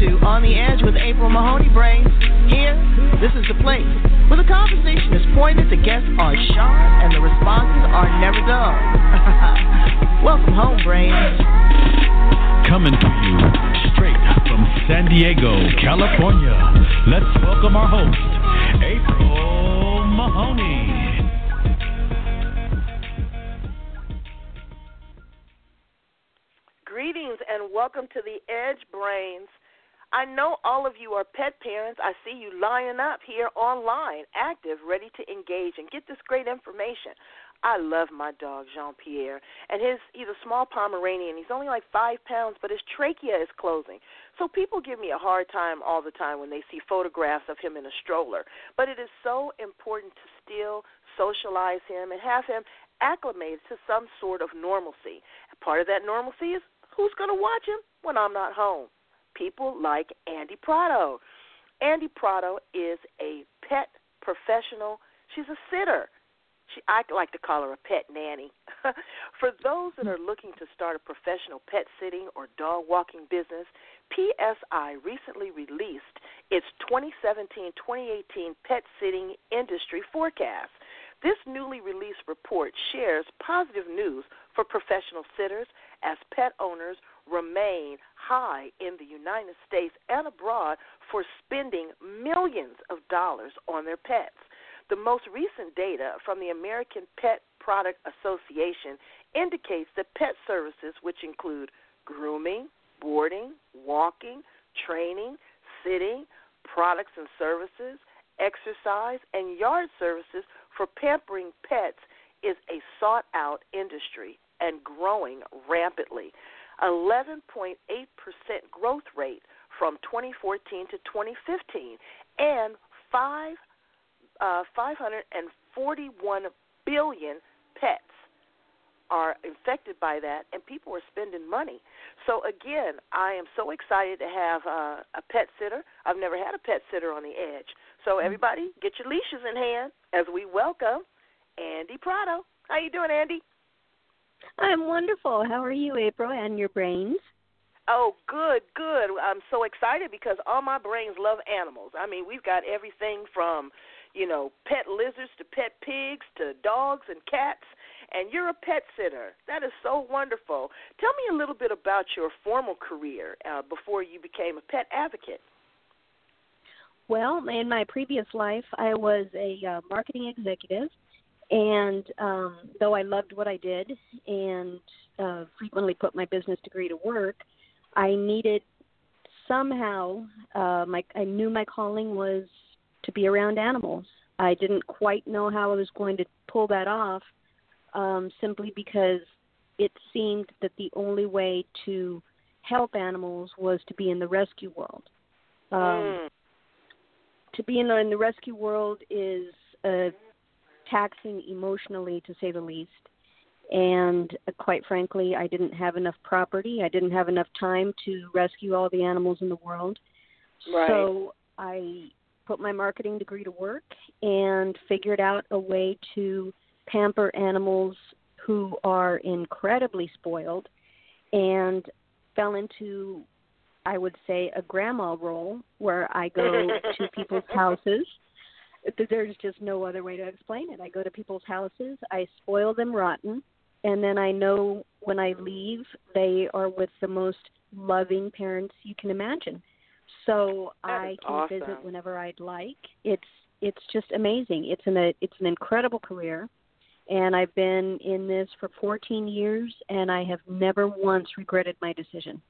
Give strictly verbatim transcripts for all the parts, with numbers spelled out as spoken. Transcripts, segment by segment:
to On the Edge with April Mahoney Brains. Here, this is the place where the conversation is pointed, the guests are sharp, and the responses are never dull. Welcome home, Brains. Coming to you straight from San Diego, California. Let's welcome our host, April Mahoney. Greetings and welcome to the Edge, Brains. I know all of you are pet parents. I see you lining up here online, active, ready to engage and get this great information. I love my dog, Jean-Pierre, and his he's a small Pomeranian. He's only like five pounds, but his trachea is closing. So people give me a hard time all the time when they see photographs of him in a stroller. But it is so important to still socialize him and have him acclimated to some sort of normalcy. Part of that normalcy is who's going to watch him when I'm not home? People like Andy Prado. Andy Prado is a pet professional. She's a sitter. She, I like to call her a pet nanny. For those that are looking to start a professional pet sitting or dog walking business, P S I recently released its twenty seventeen twenty eighteen Pet Sitting Industry Forecast. This newly released report shares positive news for professional sitters as pet owners remain high in the United States and abroad for spending millions of dollars on their pets. The most recent data from the American Pet Product Association indicates that pet services, which include grooming, boarding, walking, training, sitting, products and services, exercise, and yard services for pampering pets is a sought-out industry and growing rampantly. eleven point eight percent growth rate from twenty fourteen to twenty fifteen, and five, uh, five hundred forty-one billion pets are infected by that, and people are spending money. So, again, I am so excited to have uh, a pet sitter. I've never had a pet sitter on the Edge. So, everybody, get your leashes in hand as we welcome Andy Prado. How you doing, Andy? I'm wonderful. How are you, April, and your brains? Oh, good, good. I'm so excited because all my brains love animals. I mean, we've got everything from, you know, pet lizards to pet pigs to dogs and cats, and you're a pet sitter. That is so wonderful. Tell me a little bit about your formal career uh, before you became a pet advocate. Well, in my previous life, I was a uh, marketing executive. And um, though I loved what I did and uh, frequently put my business degree to work, I needed somehow, uh, my, I knew my calling was to be around animals. I didn't quite know how I was going to pull that off, um, simply because it seemed that the only way to help animals was to be in the rescue world. Um, mm. To be in the, in the rescue world is a taxing emotionally, to say the least. And uh, quite frankly, I didn't have enough property. I didn't have enough time to rescue all the animals in the world. Right. So I put my marketing degree to work and figured out a way to pamper animals who are incredibly spoiled, and fell into, I would say, a grandma role where I go to people's houses. There's just no other way to explain it. I go to people's houses, I spoil them rotten, and then I know when I leave, they are with the most loving parents you can imagine. So I can awesome. visit whenever I'd like. It's it's just amazing. It's an a, it's an incredible career, and I've been in this for fourteen years, and I have never once regretted my decision.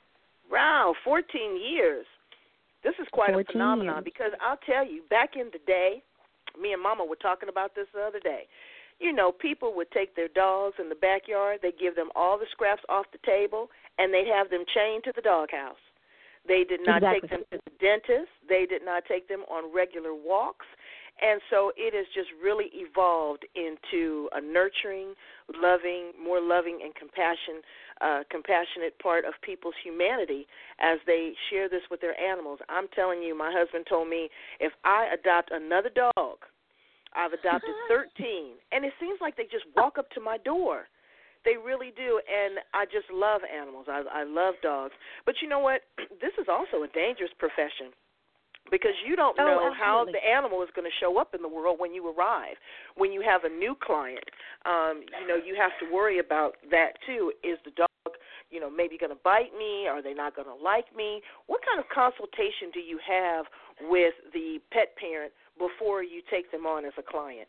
Wow, fourteen years. This is quite a phenomenon years. Because I'll tell you, back in the day, me and Mama were talking about this the other day. You know, people would take their dogs in the backyard, they'd give them all the scraps off the table, and they'd have them chained to the doghouse. They did not exactly. take them to the dentist. They did not take them on regular walks. And so it has just really evolved into a nurturing, loving, more loving and compassion, uh, compassionate part of people's humanity as they share this with their animals. I'm telling you, my husband told me if I adopt another dog, I've adopted thirteen, and it seems like they just walk up to my door. They really do, and I just love animals. I, I love dogs. But you know what? This is also a dangerous profession because you don't oh, know absolutely. how the animal is going to show up in the world when you arrive. When you have a new client, um, you know, you have to worry about that too. Is the dog, you know, maybe going to bite me? Are they not going to like me? What kind of consultation do you have with the pet parent before you take them on as a client?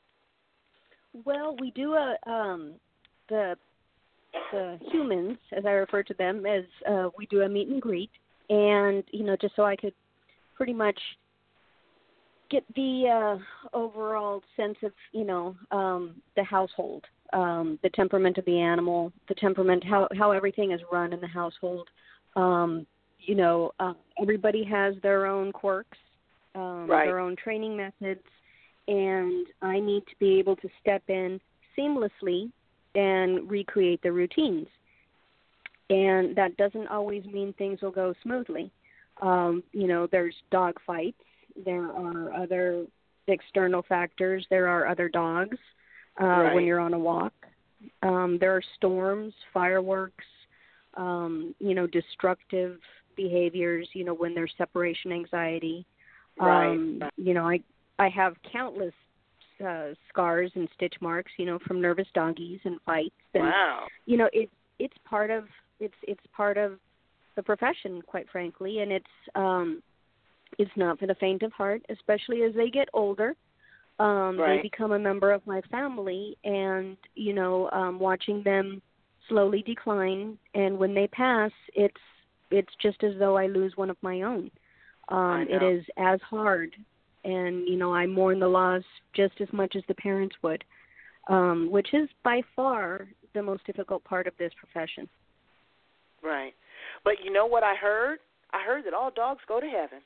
Well, we do a um, the the humans, as I refer to them, as uh, we do a meet and greet, and you know, just so I could pretty much get the uh, overall sense of you know um, the household, um, the temperament of the animal, the temperament, how how everything is run in the household. Um, you know, uh, everybody has their own quirks, um, right. their own training methods. And I need to be able to step in seamlessly and recreate the routines. And that doesn't always mean things will go smoothly. Um, you know, there's dog fights. There are other external factors. There are other dogs uh, right. when you're on a walk. Um, there are storms, fireworks, um, you know, destructive behaviors, you know, when there's separation anxiety. Right. Um, you know, I I have countless uh, scars and stitch marks, you know, from nervous doggies and fights. And, wow. You know, it's it's part of it's it's part of the profession, quite frankly, and it's um, it's not for the faint of heart, especially as they get older. Um, right. They become a member of my family, and you know, um, watching them slowly decline, and when they pass, it's it's just as though I lose one of my own. Um, it is as hard. And, you know, I mourn the loss just as much as the parents would, um, which is by far the most difficult part of this profession. Right. But you know what I heard? I heard that all dogs go to heaven.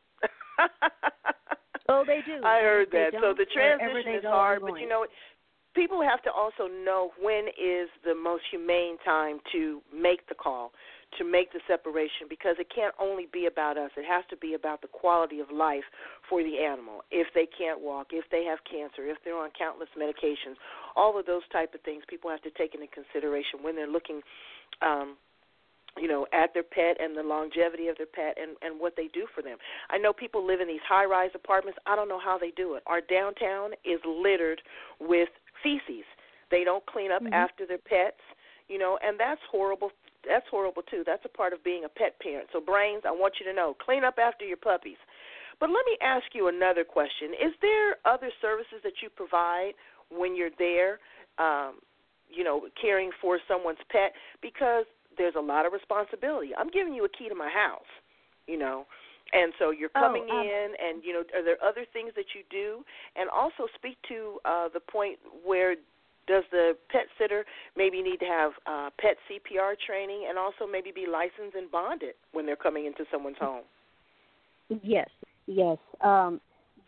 Oh, they do. I heard that. So the transition transition is hard, but you know, people have to also know when is the most humane time to make the call, to make the separation, because it can't only be about us. It has to be about the quality of life for the animal. If they can't walk, if they have cancer, if they're on countless medications, all of those type of things people have to take into consideration when they're looking, um, you know, at their pet and the longevity of their pet and, and what they do for them. I know people live in these high-rise apartments. I don't know how they do it. Our downtown is littered with feces. They don't clean up mm-hmm. after their pets, you know, and that's horrible. That's horrible, too. That's a part of being a pet parent. So, Brains, I want you to know, clean up after your puppies. But let me ask you another question. Is there other services that you provide when you're there, um, you know, caring for someone's pet? Because there's a lot of responsibility. I'm giving you a key to my house, you know, and so you're coming oh, um, in and, you know, are there other things that you do? And also speak to uh, the point where does the pet sitter maybe need to have uh, pet C P R training and also maybe be licensed and bonded when they're coming into someone's home? Yes, yes. Um,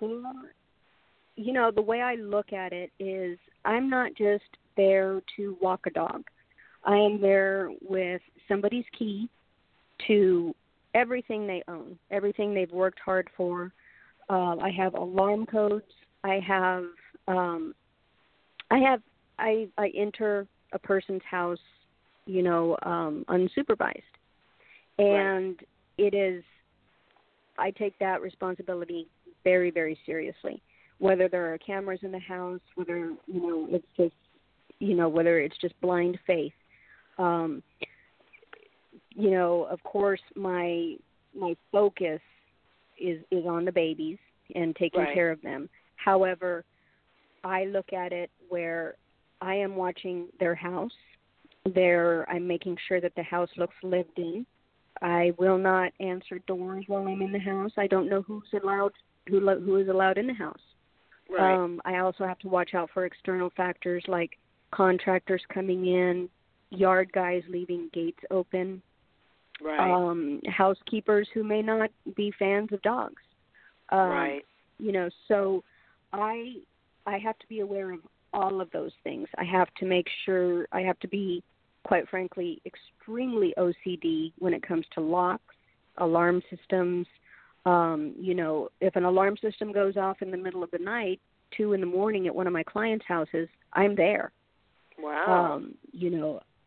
you know, the way I look at it is I'm not just there to walk a dog. I am there with somebody's key to everything they own, everything they've worked hard for. Uh, I have alarm codes. I have, um, I have, I, I enter a person's house, you know, um, unsupervised, and right. It is. I take that responsibility very, very seriously. Whether there are cameras in the house, whether you know it's just, you know, whether it's just blind faith. Um, you know, of course, my my focus is, is on the babies and taking right. care of them. However, I look at it where I am watching their house. There, I'm making sure that the house looks lived in. I will not answer doors while I'm in the house. I don't know who's allowed who who is allowed in the house. Right. Um, I also have to watch out for external factors like contractors coming in, yard guys leaving gates open, right. um, housekeepers who may not be fans of dogs. Um, right. You know, so I I have to be aware of all of those things. I have to make sure, I have to be, quite frankly, extremely O C D when it comes to locks, alarm systems. Um, you know, if an alarm system goes off in the middle of the night, two in the morning at one of my clients' houses, I'm there. Wow. Um, you know,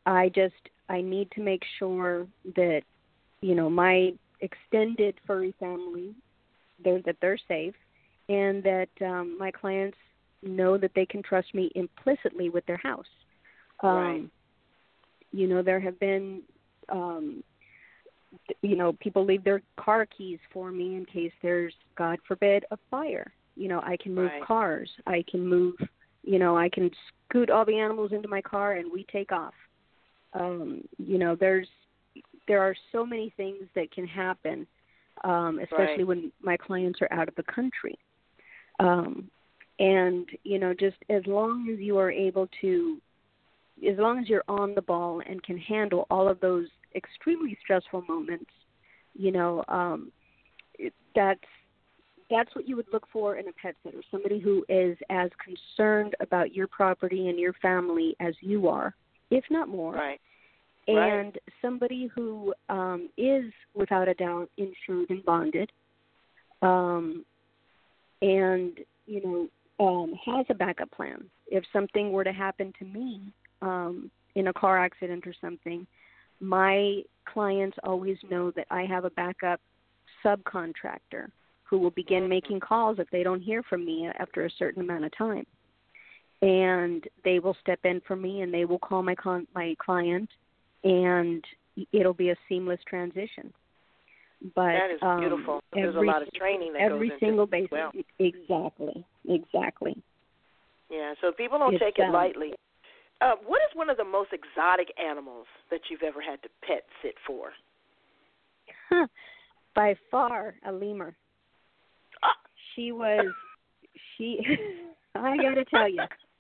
I just, I need to make sure that, you know, my extended furry family, they're, that they're safe, and that um, my clients know that they can trust me implicitly with their house. Um, right. You know, there have been, um, you know, people leave their car keys for me in case there's, God forbid, a fire. You know, I can move right. cars. I can move, you know, I can scoot all the animals into my car and we take off. Um, you know, there's, there are so many things that can happen, um, especially right. when my clients are out of the country. Um, and, you know, just as long as you are able to, as long as you're on the ball and can handle all of those extremely stressful moments, you know, um, it, that's, that's what you would look for in a pet sitter, somebody who is as concerned about your property and your family as you are, if not more. Right. And right. somebody who um, is, without a doubt, insured and bonded, um, and, you know, um, has a backup plan. If something were to happen to me um, in a car accident or something, my clients always know that I have a backup subcontractor who will begin mm-hmm. making calls if they don't hear from me after a certain amount of time. And they will step in for me, and they will call my con- my client, and it'll be a seamless transition. But that is um, beautiful. There's every, a lot of training that every goes single into it as basis. well. Exactly, exactly. Yeah, so people don't it's, take it um, lightly. Uh, what is one of the most exotic animals that you've ever had to pet sit for? Huh. By far, a lemur. Ah. She was, she, I got to tell you,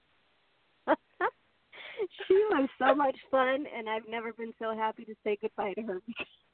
she was so much fun, and I've never been so happy to say goodbye to her.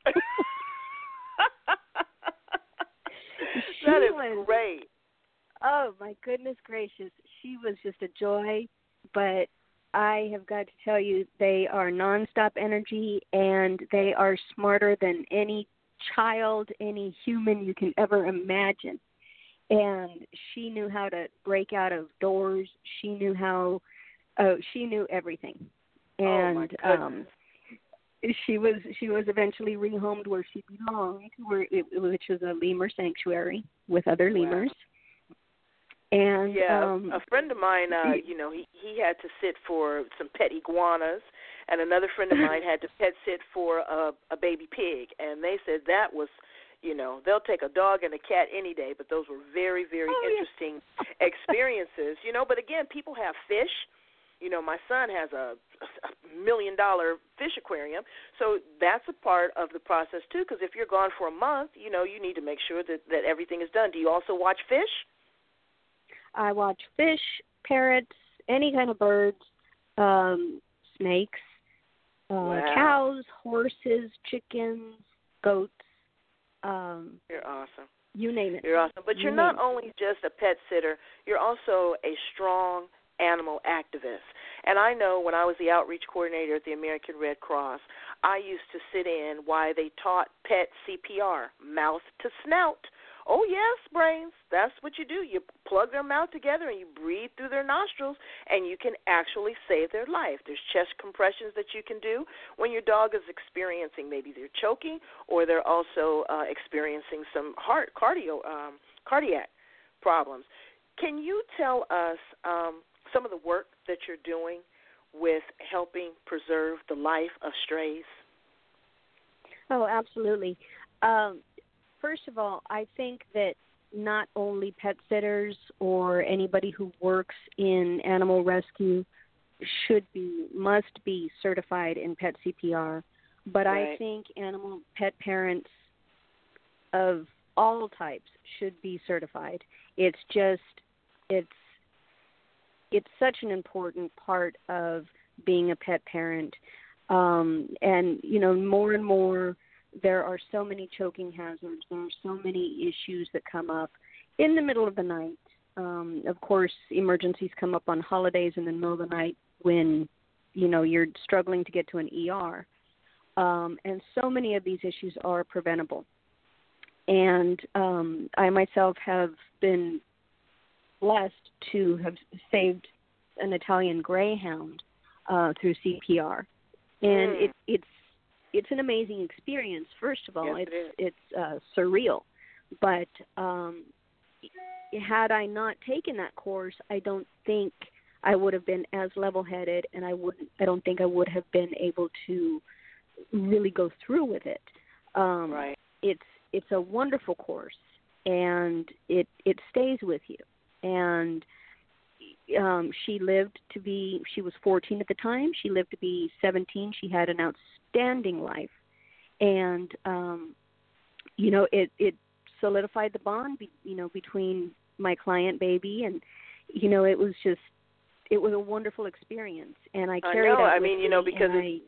That is was, great. Oh, my goodness gracious. She was just a joy, but I have got to tell you, they are nonstop energy, and they are smarter than any child, any human you can ever imagine. And she knew how to break out of doors. She knew how, oh, she knew everything. And oh my goodness. um, she was she was eventually rehomed where she belonged, where it, which was a lemur sanctuary with other lemurs. Wow. And yeah, um, a friend of mine, uh, you know, he, he had to sit for some pet iguanas, and another friend of mine had to pet sit for a, a baby pig, and they said that was, you know, they'll take a dog and a cat any day, but those were very, very oh, interesting yeah. experiences, you know. But again, people have fish. You know, my son has a, a million-dollar fish aquarium, so that's a part of the process too. Because if you're gone for a month, you know, you need to make sure that, that everything is done. Do you also watch fish? I watch fish, parrots, any kind of birds, um, snakes, uh, wow. cows, horses, chickens, goats. Um, you're awesome. You name it. You're awesome. But you you're not only just a pet sitter, you're also a strong animal activist. And I know when I was the outreach coordinator at the American Red Cross, I used to sit in while they taught pet C P R, mouth to snout. Oh, yes, brains, that's what you do. You plug their mouth together and you breathe through their nostrils, and you can actually save their life. There's chest compressions that you can do when your dog is experiencing, maybe they're choking, or they're also uh, experiencing some heart cardio um, cardiac problems. Can you tell us um, some of the work that you're doing with helping preserve the life of strays? Oh, absolutely. Um, First of all, I think that not only pet sitters or anybody who works in animal rescue should be, must be certified in pet C P R, but right. I think animal pet parents of all types should be certified. It's just, it's, it's such an important part of being a pet parent. Um, and, you know, more and more, there are so many choking hazards. There are so many issues that come up in the middle of the night. Um, of course, emergencies come up on holidays in the middle of the night when, you know, you're struggling to get to an E R. Um, and so many of these issues are preventable. And um, I myself have been blessed to have saved an Italian greyhound uh, through C P R. and Mm. it, it's it's an amazing experience. First of all, Yes, it's it is. it's uh, surreal, but um, had I not taken that course, I don't think I would have been as level-headed, and I wouldn't. I don't think I would have been able to really go through with it. Um, Right. It's it's a wonderful course, and it it stays with you. And um, she lived to be. She was fourteen at the time. She lived to be seventeen. She had an outstanding life, and um, you know it it solidified the bond. Be, you know between my client baby and you know it was just it was a wonderful experience, and I carried I know. that I with mean, you me, know, because and it's,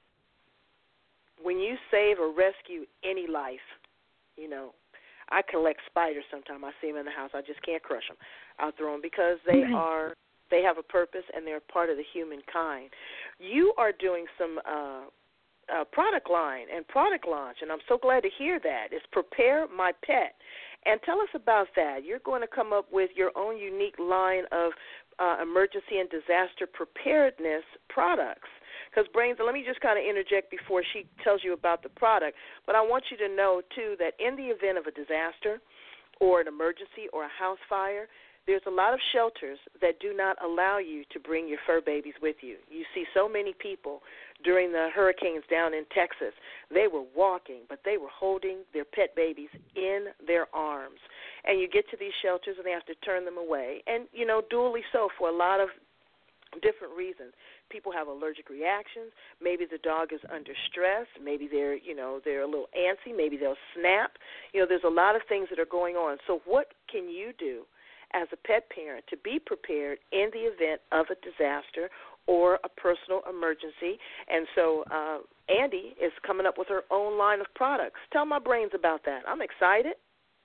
when you save or rescue any life, you know, I collect spiders sometimes. I see them in the house. I just can't crush them. I'll throw them because they Right. are, they have a purpose and they're part of the humankind. You are doing some uh, uh, product line and product launch, and I'm so glad to hear that. It's Prepare My Pet. And tell us about that. You're going to come up with your own unique line of uh, emergency and disaster preparedness products. Because, Brains, let me just kind of interject before she tells you about the product, but I want you to know, too, that in the event of a disaster or an emergency or a house fire, there's a lot of shelters that do not allow you to bring your fur babies with you. You see so many people during the hurricanes down in Texas. They were walking, but they were holding their pet babies in their arms. And you get to these shelters and they have to turn them away. And, you know, dually so for a lot of different reasons. People have allergic reactions. Maybe the dog is under stress. Maybe they're, you know, they're a little antsy. Maybe they'll snap. You know, there's a lot of things that are going on. So what can you do as a pet parent to be prepared in the event of a disaster or a personal emergency? And so uh, Andy is coming up with her own line of products. Tell my brains about that. I'm excited.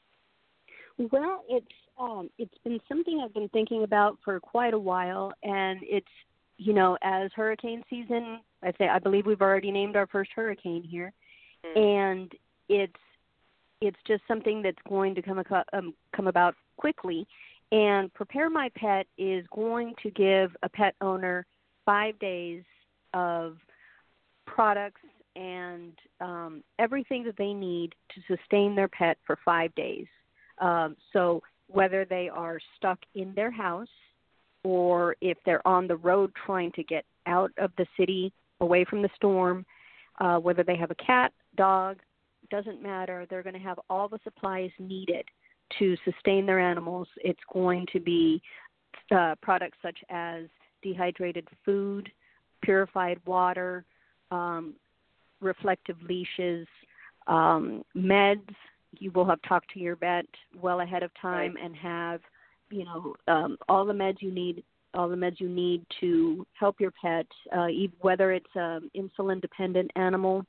Well, it's um, it's been something I've been thinking about for quite a while, and it's, you know, as hurricane season, I say I believe we've already named our first hurricane here, mm. and it's it's just something that's going to come um, come about quickly. And Prepare My Pet is going to give a pet owner five days of products and um, everything that they need to sustain their pet for five days. Um, so whether they are stuck in their house or if they're on the road trying to get out of the city, away from the storm, uh, whether they have a cat, dog, doesn't matter. They're going to have all the supplies needed to sustain their animals. It's going to be uh, products such as dehydrated food, purified water, um, reflective leashes, um, meds. You will have talked to your vet well ahead of time right. and have, you know, um, all the meds you need, all the meds you need to help your pet, uh, whether it's an insulin-dependent animal.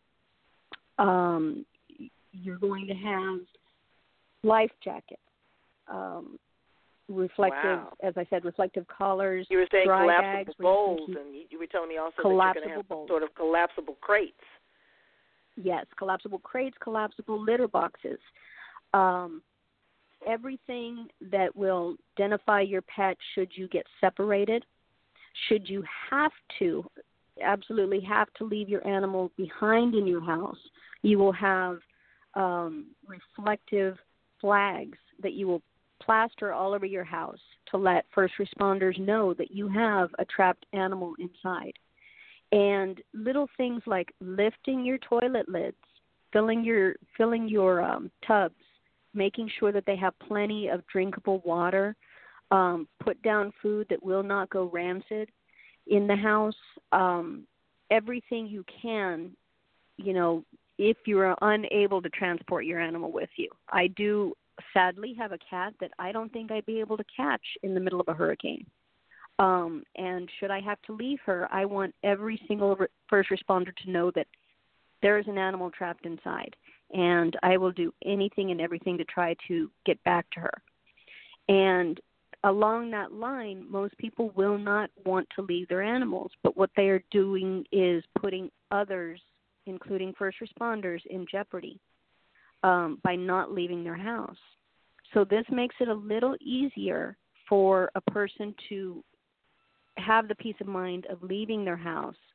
Um, you're going to have life jackets, um, reflective, wow. as I said, reflective collars. You were saying dry collapsible bags bowls, and you were telling me also that you're going to have bowls. sort of collapsible crates. Yes, collapsible crates, collapsible litter boxes. Um, everything that will identify your pet should you get separated. Should you have to, absolutely have to leave your animal behind in your house, you will have um, reflective flags that you will plaster all over your house to let first responders know that you have a trapped animal inside. And little things like lifting your toilet lids, filling your filling your um, tubs, making sure that they have plenty of drinkable water, um, put down food that will not go rancid in the house, um, everything you can, you know, if you are unable to transport your animal with you. I do sadly have a cat that I don't think I'd be able to catch in the middle of a hurricane. Um, and should I have to leave her, I want every single re- first responder to know that there is an animal trapped inside, and I will do anything and everything to try to get back to her. And along that line, most people will not want to leave their animals, but what they are doing is putting others, including first responders, in jeopardy um, by not leaving their house. So this makes it a little easier for a person to have the peace of mind of leaving their house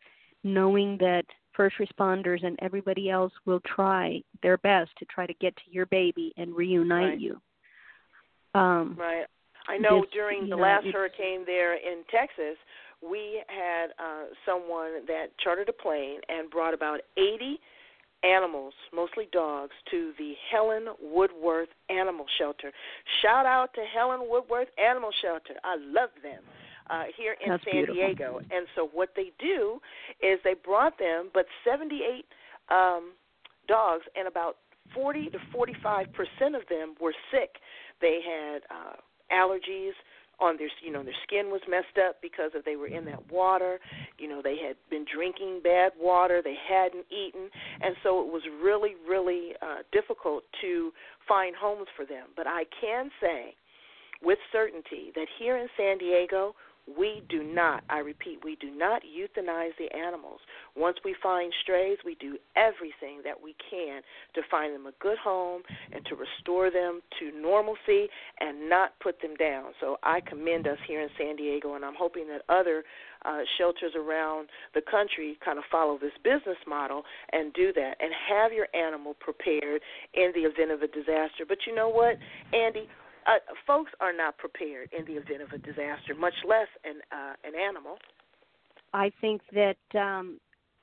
knowing that first responders and everybody else will try their best to try to get to your baby and reunite right. you. Um, right. I know this, during the know, last hurricane there in Texas, we had uh, someone that chartered a plane and brought about eighty animals, mostly dogs, to the Helen Woodworth Animal Shelter. Shout out to Helen Woodworth Animal Shelter. I love them. Uh, here in That's San beautiful. Diego. And so what they do is they brought them, but seventy-eight um, dogs, and about forty to forty-five percent of them were sick. They had uh, allergies on their, you know, their skin was messed up because of they were in that water. You know, they had been drinking bad water. They hadn't eaten. And so it was really, really uh, difficult to find homes for them. But I can say with certainty that here in San Diego, we do not, I repeat, we do not euthanize the animals. Once we find strays, we do everything that we can to find them a good home and to restore them to normalcy and not put them down. So I commend us here in San Diego, and I'm hoping that other uh, shelters around the country kind of follow this business model and do that and have your animal prepared in the event of a disaster. But you know what, Andy? Uh, folks are not prepared in the event of a disaster, much less an uh, an animal. I think that um,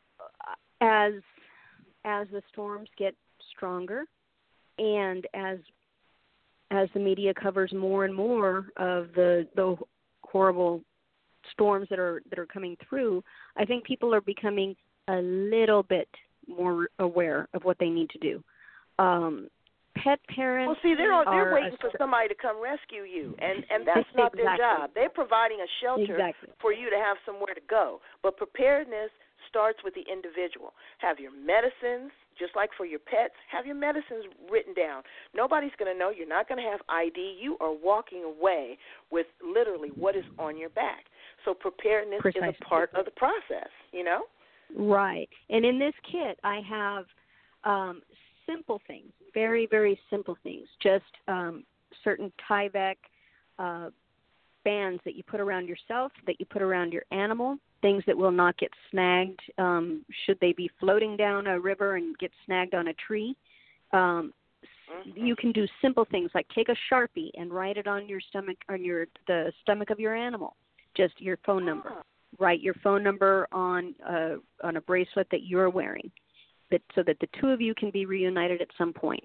as as the storms get stronger, and as as the media covers more and more of the the horrible storms that are that are coming through, I think people are becoming a little bit more aware of what they need to do. Um, Pet parents. Well, see, they're they're waiting a, for somebody to come rescue you, and and that's not exactly. their job. They're providing a shelter exactly. for you to have somewhere to go. But preparedness starts with the individual. Have your medicines, just like for your pets. Have your medicines written down. Nobody's going to know. You're not going to have I D. You are walking away with literally what is on your back. So preparedness Precisely. is a part of the process. You know. Right. And in this kit, I have um, simple things. Very, very simple things, just um, certain Tyvek uh, bands that you put around yourself, that you put around your animal, things that will not get snagged um, should they be floating down a river and get snagged on a tree. Um, mm-hmm. You can do simple things like take a Sharpie and write it on your stomach, on your the stomach of your animal, just your phone number. Oh. Write your phone number on a, on a bracelet that you're wearing. That, so that the two of you can be reunited at some point.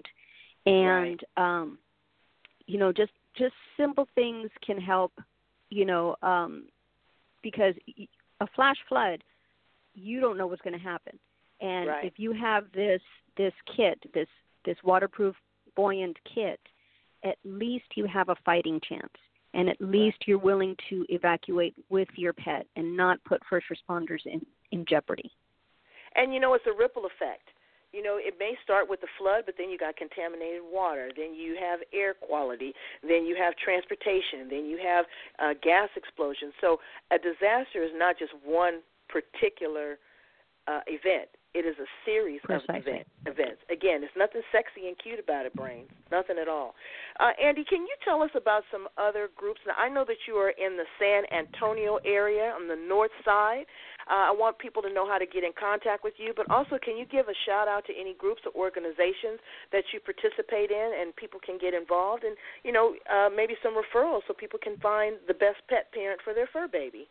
And, right. um, you know, just just simple things can help, you know, um, because a flash flood, you don't know what's going to happen. And right. if you have this this kit, this, this waterproof, buoyant kit, at least you have a fighting chance. And at least you're willing to evacuate with your pet and not put first responders in, in jeopardy. And, you know, it's a ripple effect. You know, it may start with the flood, but then you got contaminated water. Then you have air quality. Then you have transportation. Then you have uh, gas explosions. So a disaster is not just one particular uh, event. It is a series Precisely. of event, events. Again, there's nothing sexy and cute about it, Brains. Nothing at all. Uh, Andy, can you tell us about some other groups? Now, I know that you are in the San Antonio area on the north side. Uh, I want people to know how to get in contact with you, but also can you give a shout-out to any groups or organizations that you participate in and people can get involved and, you know, uh, maybe some referrals so people can find the best pet parent for their fur baby?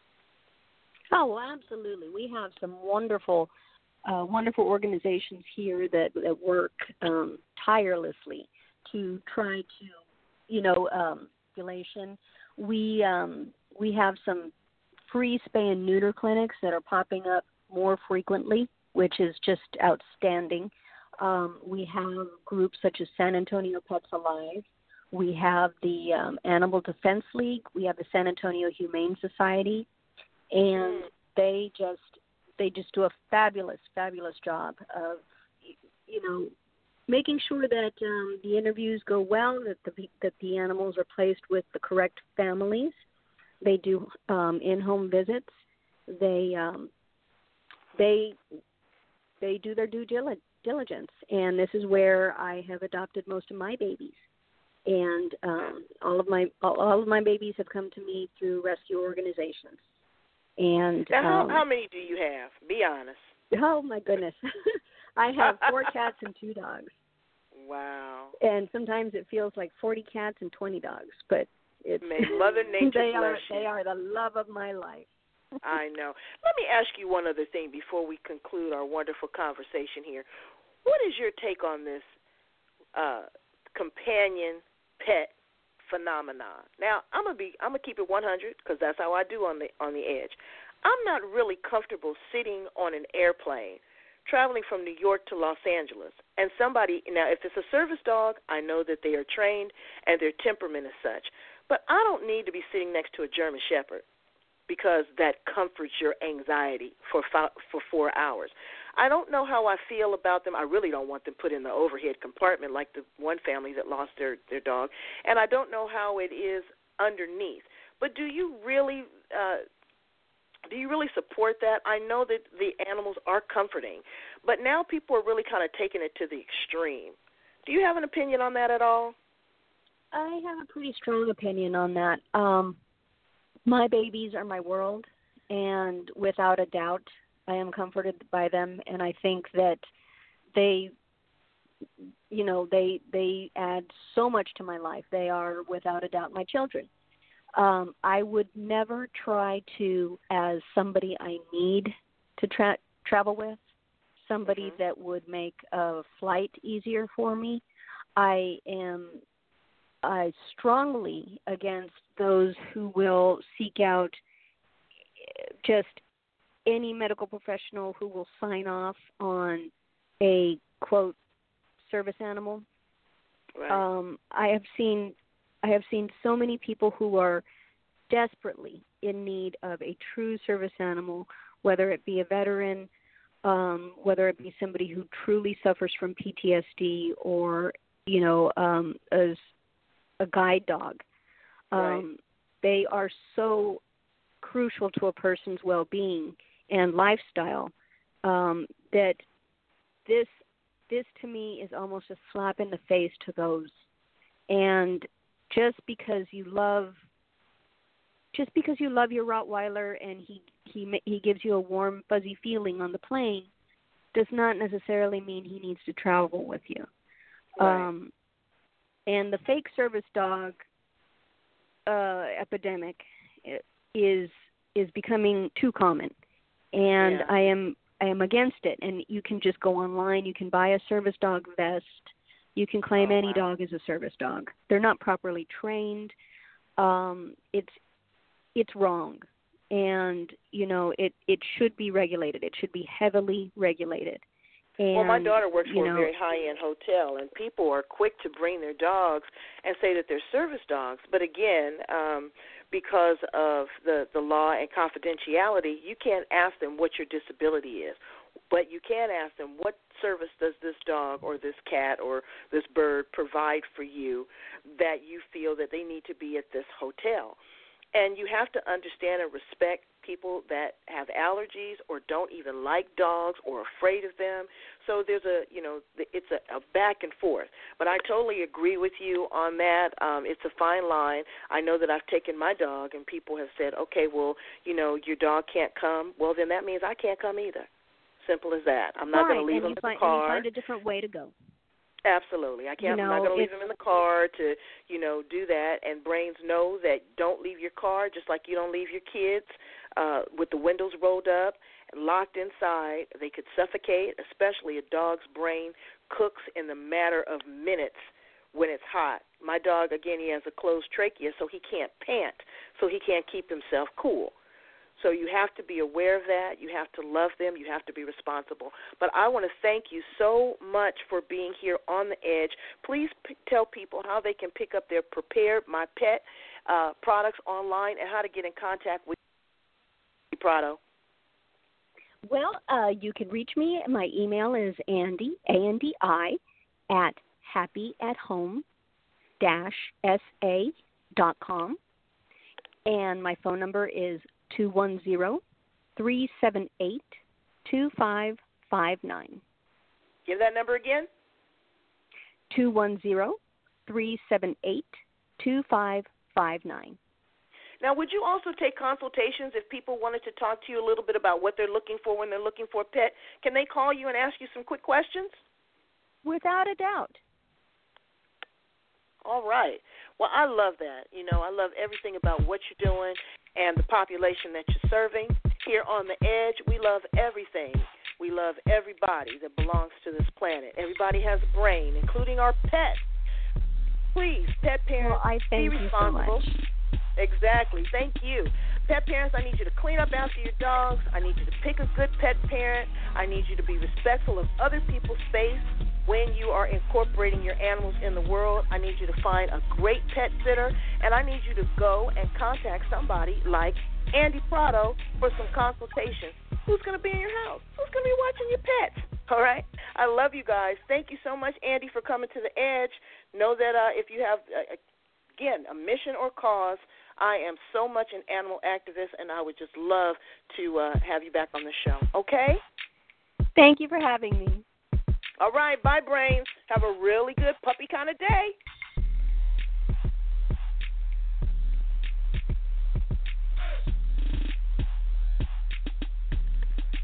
Oh, absolutely. We have some wonderful Uh, wonderful organizations here that, that work um, tirelessly to try to, you know, um, population. We um, we have some free spay and neuter clinics that are popping up more frequently, which is just outstanding. Um, we have groups such as San Antonio Pets Alive. We have the um, Animal Defense League. We have the San Antonio Humane Society, and they just They just do a fabulous, fabulous job of, you know, making sure that um, the interviews go well, that the that the animals are placed with the correct families. They do um, in-home visits. They um, they they do their due diligence, and this is where I have adopted most of my babies. And um, all of my all of my babies have come to me through rescue organizations. And now, how, um, how many do you have? Be honest. Oh my goodness, I have four cats and two dogs. Wow. And sometimes it feels like forty cats and twenty dogs, but it's May Mother Nature they bless are you. they are the love of my life. I know. Let me ask you one other thing before we conclude our wonderful conversation here. What is your take on this uh, companion pet phenomenon? Now, I'm gonna be I'm gonna keep it one hundred because that's how I do on the on the edge. I'm not really comfortable sitting on an airplane traveling from New York to Los Angeles, and somebody, now if it's a service dog, I know that they are trained and their temperament is such, but I don't need to be sitting next to a German Shepherd because that comforts your anxiety for five, for four hours. I don't know how I feel about them. I really don't want them put in the overhead compartment like the one family that lost their, their dog, and I don't know how it is underneath. But do you really uh, do you really support that? I know that the animals are comforting, but now people are really kind of taking it to the extreme. Do you have an opinion on that at all? I have a pretty strong opinion on that. Um, my babies are my world, and without a doubt, I am comforted by them, and I think that they, you know, they they add so much to my life. They are, without a doubt, my children. Um, I would never try to, as somebody I need to tra- travel with, somebody Mm-hmm. that would make a flight easier for me. I am I strongly against those who will seek out just any medical professional who will sign off on a, quote, service animal. Right. Um, I have seen I have seen so many people who are desperately in need of a true service animal, whether it be a veteran, um, whether it be somebody who truly suffers from P T S D, or, you know, um, as a guide dog. Um, right. They are so crucial to a person's well-being and lifestyle um, that this this to me is almost a slap in the face to those. And just because you love, just because you love your Rottweiler and he he he gives you a warm, fuzzy feeling on the plane, does not necessarily mean he needs to travel with you. Right. Um, and the fake service dog uh, epidemic is is becoming too common, and Yeah. I am I am against it. And you can just go online, you can buy a service dog vest. You can claim Oh, any wow. dog as a service dog. They're not properly trained. Um, it's it's wrong, and you know it, it should be regulated. It should be heavily regulated. And, well, my daughter works you for know, a very high-end hotel, and people are quick to bring their dogs and say that they're service dogs. But again, um, because of the, the law and confidentiality, you can't ask them what your disability is. But you can ask them, what service does this dog or this cat or this bird provide for you that you feel that they need to be at this hotel? And you have to understand and respect people that have allergies or don't even like dogs or afraid of them. So there's a, you know, it's a, a back and forth. But I totally agree with you on that. Um, it's a fine line. I know that I've taken my dog and people have said, okay, well, you know, your dog can't come. Well, then that means I can't come either. Simple as that. I'm not right. going to leave and him you in find, the car. And you find a different way to go. Absolutely. I can't, You know, I'm not going to leave it's- him in the car to, you know, do that. And brains know that don't leave your car just like you don't leave your kids uh, with the windows rolled up and locked inside. They could suffocate, especially a dog's brain cooks in the matter of minutes when it's hot. My dog, again, he has a closed trachea, so he can't pant, so he can't keep himself cool. So you have to be aware of that. You have to love them. You have to be responsible. But I want to thank you so much for being here on the edge. Please p- tell people how they can pick up their Prepared My Pet uh, products online and how to get in contact with you, Prado. Well, uh, you can reach me. My email is Andi, A N D I, at happyathome dash S A dot com. And my phone number is two one zero, three seven eight, two five five nine. Give that number again. two one zero, three seven eight, two five five nine. Now, would you also take consultations if people wanted to talk to you a little bit about what they're looking for when they're looking for a pet? Can they call you and ask you some quick questions? Without a doubt. All right. Well, I love that. You know, I love everything about what you're doing and the population that you're serving. Here on The Edge, we love everything. We love everybody that belongs to this planet. Everybody has a brain, including our pets. Please, pet parents, well, I thank be responsible. You so much. Exactly. Thank you. Pet parents, I need you to clean up after your dogs. I need you to pick a good pet parent. I need you to be respectful of other people's space when you are incorporating your animals in the world. I need you to find a great pet sitter, and I need you to go and contact somebody like Andy Prado for some consultation. Who's going to be in your house? Who's going to be watching your pets? All right? I love you guys. Thank you so much, Andy, for coming to The Edge. Know that uh, if you have, uh, again, a mission or cause, I am so much an animal activist, and I would just love to uh, have you back on the show. Okay? Thank you for having me. All right. Bye, Brains. Have a really good puppy kind of day.